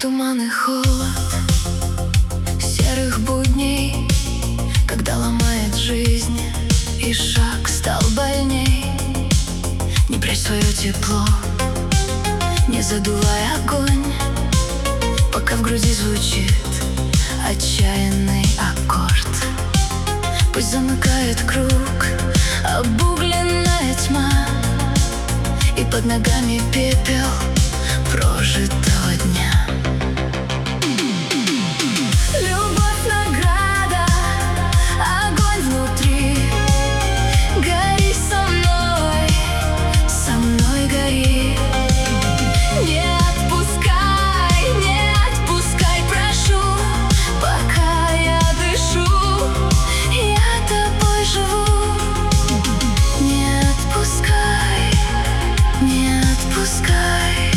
туман и холод серых будней, когда ломает жизнь и шаг стал больней. Не прячь свое тепло, не задувай огонь, пока в груди звучит отчаянный аккорд. Пусть замыкает круг обугленная тьма, и под ногами пепел прожитого дня. Любовь — награда, огонь внутри. Гори со мной гори. Не отпускай, прошу, пока я дышу, я тобой живу. Не отпускай, не отпускай,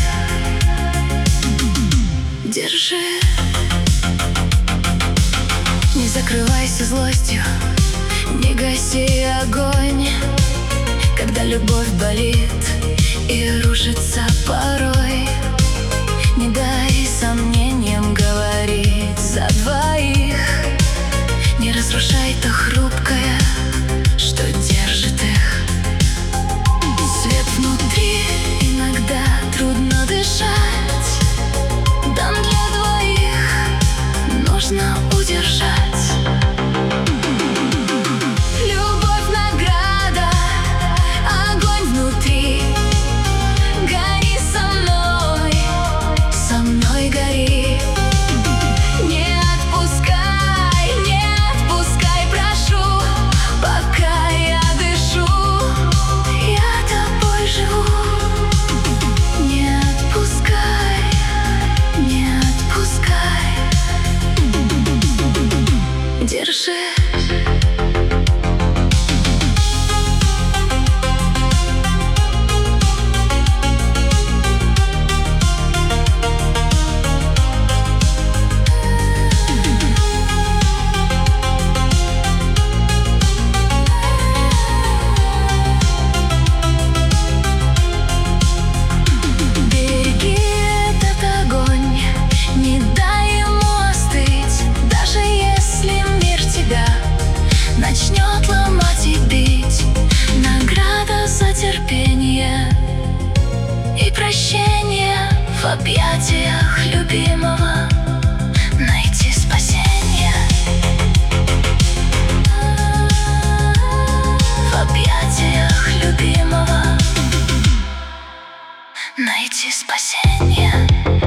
держи. Не закрывайся злостью, не гаси огонь, когда любовь болит и рушится порой. Не дай сомнениям говорить за двоих, не разрушай то хрупкое, что держит их. Свет внутри, иногда трудно дышать, дам для двоих, нужно удержать. Любовь — награда, огонь внутри. Гори со мной гори. Не отпускай, прошу, пока я дышу, я тобой живу. Не отпускай, держи. Начнет ломать и бить, награда за терпение и прощение. В объятиях любимого найти спасение. В объятиях любимого найти спасение.